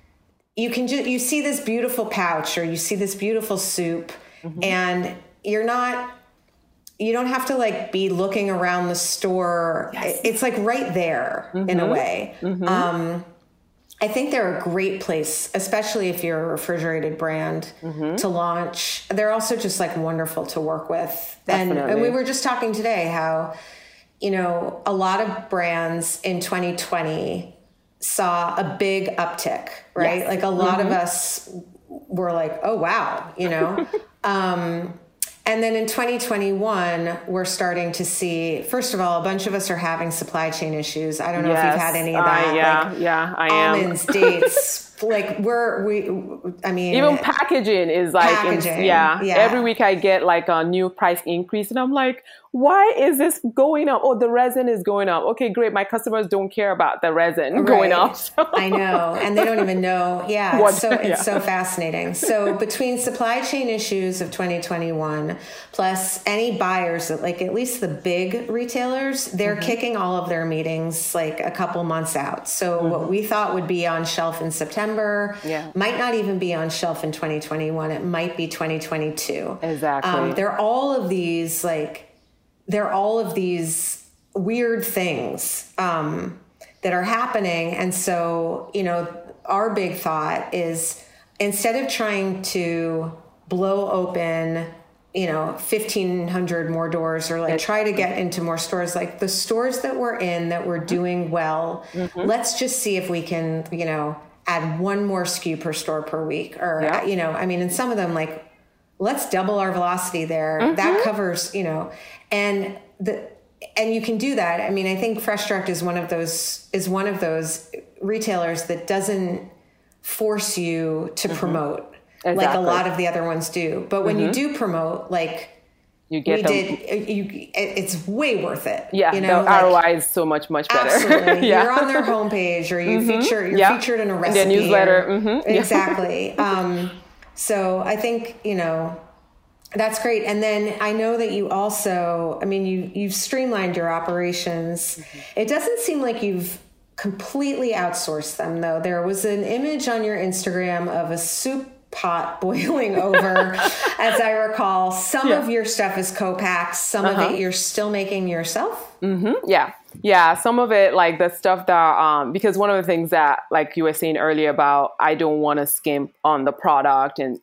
you see this beautiful pouch or you see this beautiful soup and you don't have to like be looking around the store. Yes. It's like right there in a way. I think they're a great place, especially if you're a refrigerated brand to launch. They're also just like wonderful to work with. And we were just talking today how, you know, a lot of brands in 2020 saw a big uptick, right? Yes. Like a lot of us were like, oh, wow, you know? And then in 2021, we're starting to see, first of all, a bunch of us are having supply chain issues. I don't know if you've had any of that. I am. Almonds, dates, like I mean. Even packaging is like, every week I get like a new price increase and I'm like, why is this going up? Oh, the resin is going up. Okay, great. My customers don't care about the resin going up. So. I know. And they don't even know. Yeah. It's so fascinating. So between supply chain issues of 2021, plus any buyers that like at least the big retailers, they're kicking all of their meetings like a couple months out. So what we thought would be on shelf in September might not even be on shelf in 2021. It might be 2022. Exactly. There are all of these weird things that are happening. And so, you know, our big thought is instead of trying to blow open, 1,500 more doors or like try to get into more stores, like the stores that we're in that we're doing well, let's just see if we can, add one more SKU per store per week or, and some of them like, let's double our velocity there. That covers, and you can do that. I mean, I think Fresh Direct is one of those retailers that doesn't force you to promote like a lot of the other ones do. But when you do promote, like you get it's way worth it. Yeah, the ROI is so much better. Absolutely. You're on their homepage or you featured in a recipe. In their newsletter. Exactly. So I think, that's great. And then I know that you also, you've streamlined your operations. It doesn't seem like you've completely outsourced them, though. There was an image on your Instagram of a soup pot boiling over, as I recall. Some of your stuff is co-packed. Some of it you're still making yourself. Yeah. Some of it, like the stuff that, because one of the things that, like you were saying earlier about, I don't want to skimp on the product and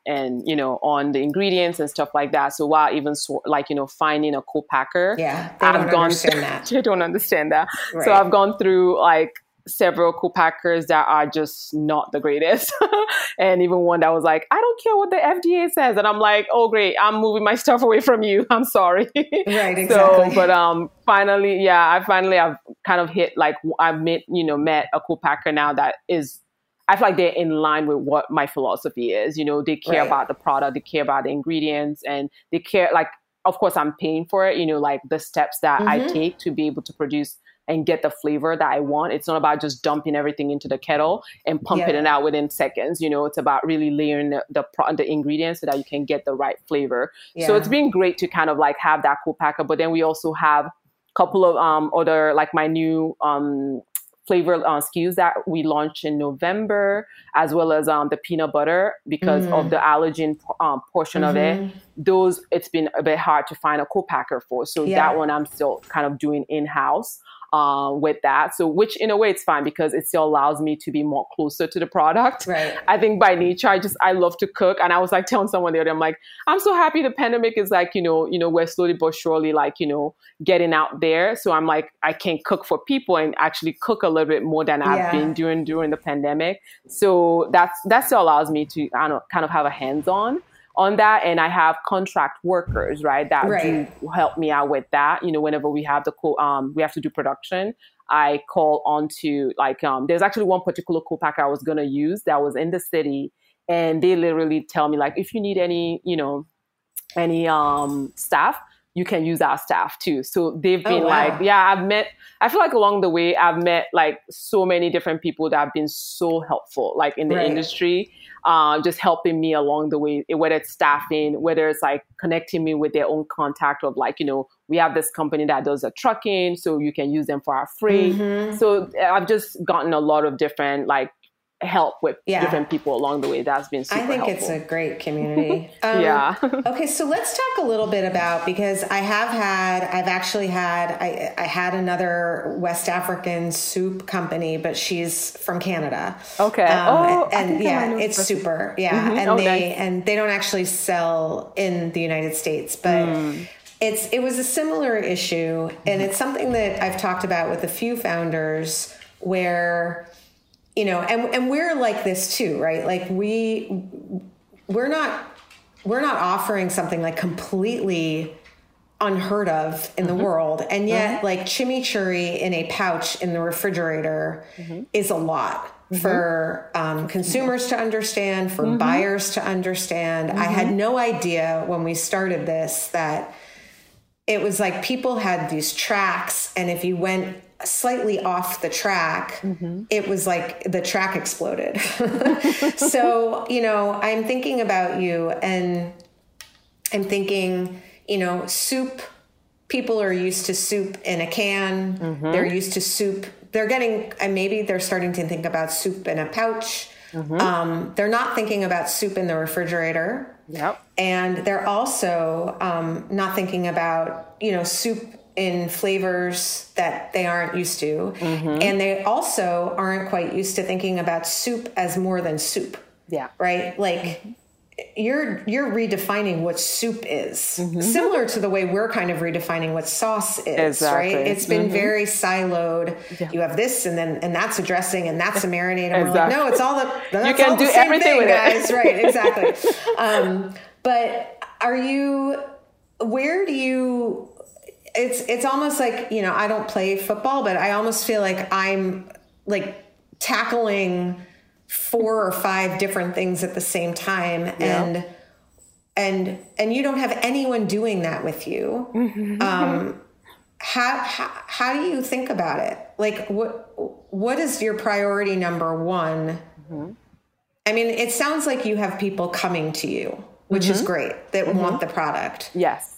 on the ingredients and stuff like that. So while even finding a co-packer, they don't understand that. They don't understand that. Right. So I've gone through like several co-packers that are just not the greatest. And even one that was like, I don't care what the FDA says. And I'm like, oh, great. I'm moving my stuff away from you. I'm sorry. Right, exactly. So, but finally, I've kind of hit, like, I've met a co-packer now that is, I feel like they're in line with what my philosophy is. They care about the product, they care about the ingredients, and they care, like, of course, I'm paying for it, like the steps that I take to be able to produce and get the flavor that I want. It's not about just dumping everything into the kettle and pumping it out within seconds. It's about really layering the ingredients so that you can get the right flavor. Yeah. So it's been great to kind of like have that co-packer. But then we also have a couple of other, like my new flavor SKUs that we launched in November, as well as the peanut butter, because of the allergen portion of it. Those, it's been a bit hard to find a co-packer for. So that one I'm still kind of doing in-house. With that. So, which in a way it's fine because it still allows me to be more closer to the product. Right. I think by nature, I love to cook. And I was like telling someone the other day, I'm like, I'm so happy the pandemic is like, we're slowly but surely like, getting out there. So I'm like, I can cook for people and actually cook a little bit more than I've been doing during the pandemic. So that still allows me to kind of have a hands-on that. And I have contract workers, right, that do help me out with that. Whenever we have we have to do production, I call on to like, there's actually one particular co-packer I was going to use that was in the city. And they literally tell me like, if you need any staff, you can use our staff too. So they've been I feel like along the way, I've met like so many different people that have been so helpful, like in the industry, just helping me along the way, whether it's staffing, whether it's like connecting me with their own contact of like, we have this company that does a trucking, so you can use them for our freight. So I've just gotten a lot of different like help with different people along the way. That's been super helpful. It's a great community. Okay, so let's talk a little bit about, because I had another West African soup company, but she's from Canada. Okay. It's super. Yeah. And they don't actually sell in the United States, but it was a similar issue. And it's something that I've talked about with a few founders where, and we're like this too, right? Like we're not offering something like completely unheard of in the world. And yet like chimichurri in a pouch in the refrigerator is a lot for consumers to understand, for buyers to understand. I had no idea when we started this that it was like people had these tracks, and if you went slightly off the track, it was like the track exploded. So, I'm thinking about you, and I'm thinking, soup, people are used to soup in a can. They're used to soup. Maybe they're starting to think about soup in a pouch. They're not thinking about soup in the refrigerator. Yep. And they're also not thinking about, soup in flavors that they aren't used to. And they also aren't quite used to thinking about soup as more than soup. Yeah. Right? Like you're redefining what soup is, similar to the way we're kind of redefining what sauce is, exactly. right? It's been very siloed. Yeah. You have this, and that's a dressing, and that's a marinade, and we're like, no, it's all the you can do everything with guys, it, right? Exactly. But where do you? It's almost like, you know, I don't play football, but I almost feel like I'm like tackling 4 or 5 different things at the same time. Yeah. And you don't have anyone doing that with you. How do you think about it? Like what is your priority number one? I mean, it sounds like you have people coming to you, which is great, that want the product. Yes.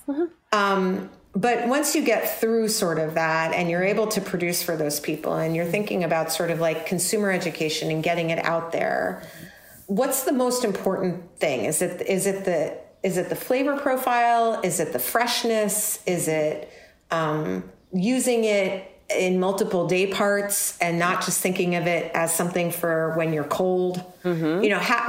But once you get through sort of that and you're able to produce for those people and you're thinking about sort of like consumer education and getting it out there, what's the most important thing? Is it the flavor profile? Is it the freshness? Is it using it in multiple day parts and not just thinking of it as something for when you're cold? You know, how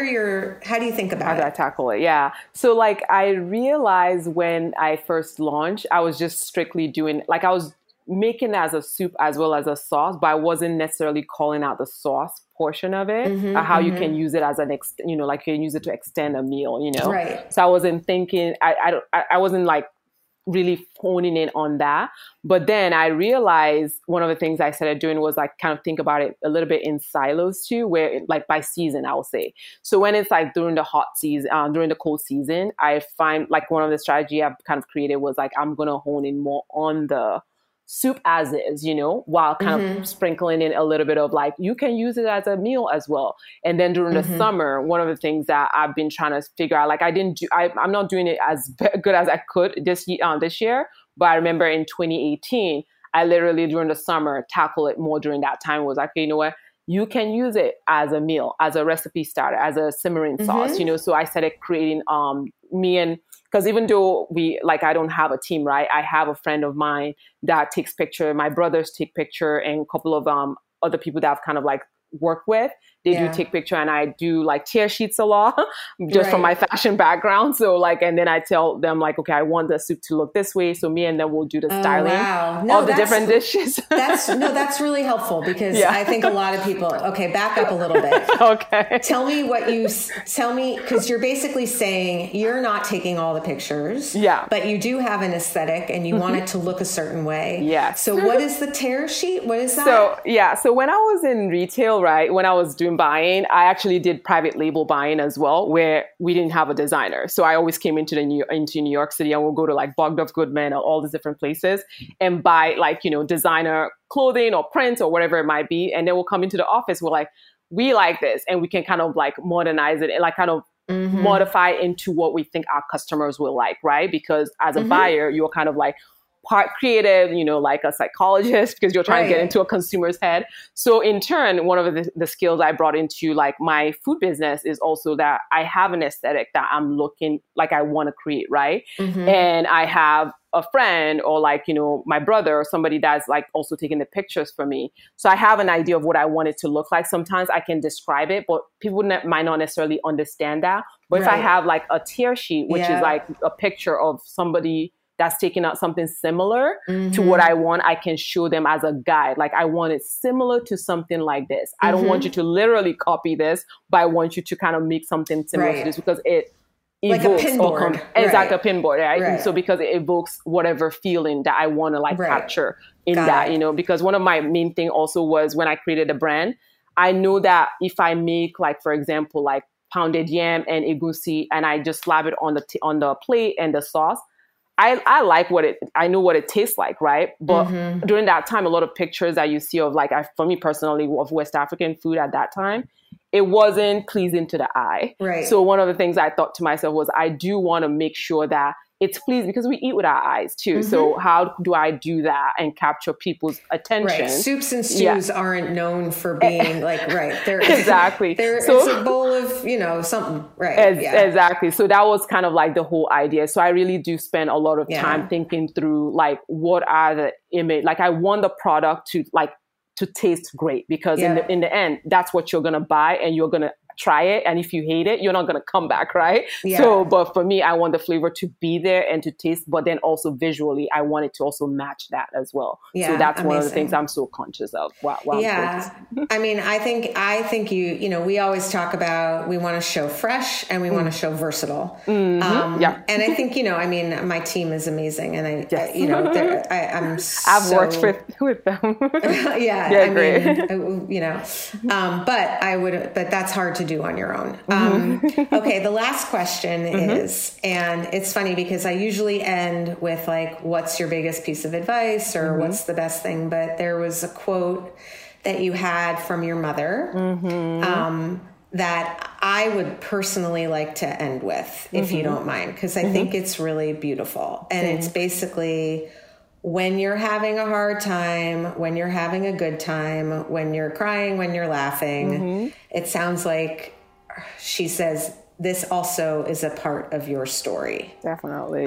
do you think about it? How do I tackle it? Yeah. So like I realized when I first launched, I was just strictly doing, like I was making it as a soup as well as a sauce, but I wasn't necessarily calling out the sauce portion of it, how you can use it as like you can use it to extend a meal, you know? Right. So I wasn't thinking, I wasn't like really honing in on that. But then I realized one of the things I started doing was like kind of think about it a little bit in silos too, where like by season, I would say. So when it's like during the hot season, during the cold season, I find like one of the strategy I've kind of created was like, I'm going to hone in more on the soup as is, you know, while kind of sprinkling in a little bit of like, you can use it as a meal as well. And then during the summer, one of the things that I've been trying to figure out, like I'm not doing it as good as I could this year, but I remember in 2018, I literally during the summer tackle it more during that time was like, okay, you know what? You can use it as a meal, as a recipe starter, as a simmering sauce, you know? So I started creating, because even though I don't have a team, right? I have a friend of mine that takes picture. My brothers take picture, and a couple of other people that I've kind of like worked with. They do take picture, and I do like tear sheets a lot just from my fashion background. So like, and then I tell them like, okay, I want the soup to look this way. So me and them will do the styling of the different dishes. That's really helpful because I think a lot of people, okay, back up a little bit. Okay. Tell me, because you're basically saying you're not taking all the pictures, but you do have an aesthetic and you want it to look a certain way. Yeah. So what is the tear sheet? What is that? So when I was in retail, right, when I was doing buying, I actually did private label buying as well, where we didn't have a designer. So I always came into New York City, and we'll go to like Bergdorf Goodman or all these different places and buy like, you know, designer clothing or prints or whatever it might be. And then we'll come into the office. We're like, we like this, and we can kind of like modernize it and like kind of modify into what we think our customers will like, right? Because as a buyer, you're kind of like part creative, you know, like a psychologist, because you're trying to get into a consumer's head. So in turn, one of the skills I brought into like my food business is also that I have an aesthetic that I'm looking like I want to create, right? And I have a friend or like, you know, my brother or somebody that's like also taking the pictures for me. So I have an idea of what I want it to look like. Sometimes I can describe it, but people might not necessarily understand that. But if I have like a tear sheet, which is like a picture of somebody that's taking out something similar to what I want, I can show them as a guide. Like, I want it similar to something like this. I don't want you to literally copy this, but I want you to kind of make something similar to this because it evokes like a pinboard. A pinboard, right? And so because it evokes whatever feeling that I want to like capture in that, you know, because one of my main thing also was when I created a brand, I know that if I make like, for example, like pounded yam and egusi, and I just slap it on the plate and the sauce, I like I know what it tastes like, right? But during that time, a lot of pictures that you see of like, for me personally, of West African food at that time, it wasn't pleasing to the eye. Right. So one of the things I thought to myself was, I do want to make sure that it's pleasing, because we eat with our eyes too. So how do I do that and capture people's attention? Right. Soups and stews aren't known for being like, they're exactly. It's a bowl of, you know, something, right? Exactly. So that was kind of like the whole idea. So I really do spend a lot of time thinking through like, what are the image? Like, I want the product to taste great, because in the end, that's what you're going to buy, and you're going to try it. And if you hate it, you're not going to come back, right? Yeah. So, but for me, I want the flavor to be there and to taste, but then also visually, I want it to also match that as well. Yeah, so that's one of the amazing. things I'm so conscious of. Wow. Yeah. I mean, I think you know, we always talk about, we want to show fresh and we want to show versatile. Yeah. And I think, you know, I mean, my team is amazing. And you know, I'm so... I've worked with them. Yeah. Yeah, I great. mean, you know, but that's hard to do on your own. Okay. The last question is, and it's funny because I usually end with like, what's your biggest piece of advice or what's the best thing? But there was a quote that you had from your mother, that I would personally like to end with, if you don't mind, because I think it's really beautiful. And it's basically, when you're having a hard time, when you're having a good time, when you're crying, when you're laughing, it sounds like she says, this also is a part of your story. Definitely.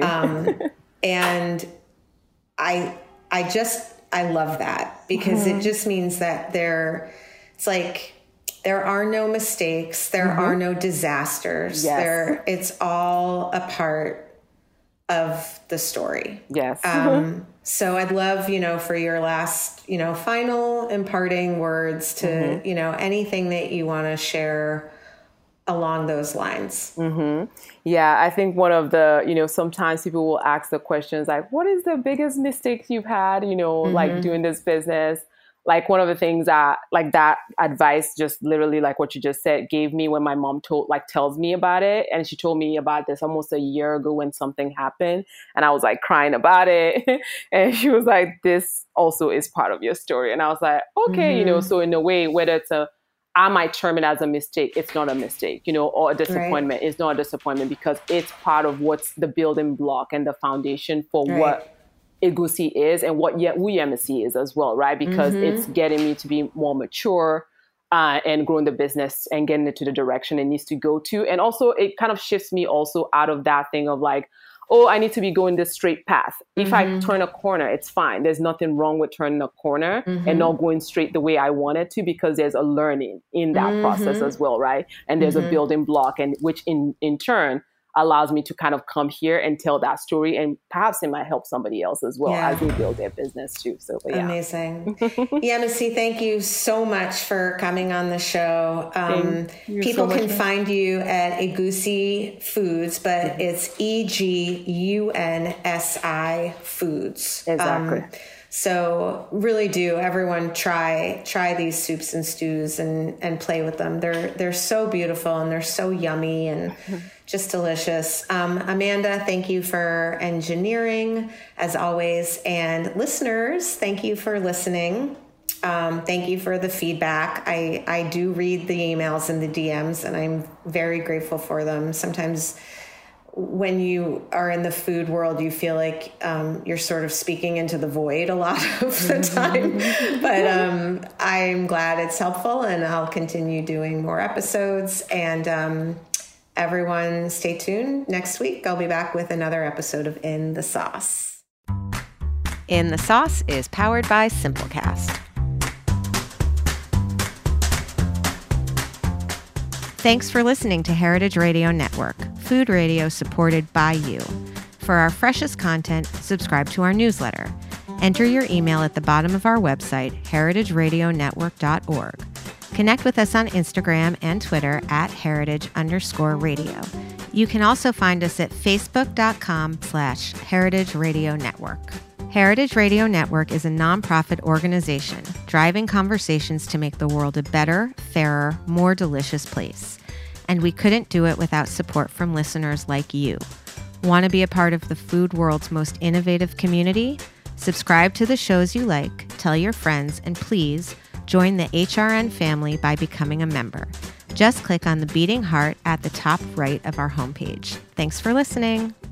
And I love that, because it just means that it's like, there are no mistakes. There are no disasters. Yes. It's all a part of the story. Yes. So I'd love, you know, for your last, you know, final imparting words to, you know, anything that you want to share along those lines. Yeah, I think one of the, you know, sometimes people will ask the questions like, what is the biggest mistake you've had, you know, like doing this business? Like one of the things that, like that advice, just literally like what you just said, gave me when my mom tells me about it. And she told me about this almost a year ago when something happened and I was like crying about it. And she was like, this also is part of your story. And I was like, okay, you know, so in a way, whether I might term it as a mistake, it's not a mistake, you know, or a disappointment. It's not a disappointment because it's part of what's the building block and the foundation for what Egusi is and what Uyemisi is as well, right? Because it's getting me to be more mature and growing the business and getting it to the direction it needs to go to. And also it kind of shifts me also out of that thing of like, oh, I need to be going this straight path. If I turn a corner, it's fine. There's nothing wrong with turning a corner and not going straight the way I want it to, because there's a learning in that process as well, right? And there's a building block, and which in turn allows me to kind of come here and tell that story, and perhaps it might help somebody else as well as they build their business too. So amazing. Uyemisi, thank you so much for coming on the show. People can find you at Egusi Foods, but it's EGUNSI Foods. Exactly. So really do everyone try these soups and stews and play with them. They're so beautiful and they're so yummy and just delicious. Amanda, thank you for engineering as always. And listeners, thank you for listening. Thank you for the feedback. I do read the emails and the DMs and I'm very grateful for them. Sometimes when you are in the food world, you feel like you're sort of speaking into the void a lot of the time. But I'm glad it's helpful, and I'll continue doing more episodes. And everyone, stay tuned. Next week, I'll be back with another episode of In the Sauce. In the Sauce is powered by Simplecast. Thanks for listening to Heritage Radio Network, food radio supported by you. For our freshest content, subscribe to our newsletter. Enter your email at the bottom of our website, heritageradionetwork.org. Connect with us on Instagram and Twitter at heritage_radio. You can also find us at facebook.com/Heritage Radio Network. Heritage Radio Network is a nonprofit organization driving conversations to make the world a better, fairer, more delicious place. And we couldn't do it without support from listeners like you. Want to be a part of the food world's most innovative community? Subscribe to the shows you like, tell your friends, and please join the HRN family by becoming a member. Just click on the beating heart at the top right of our homepage. Thanks for listening.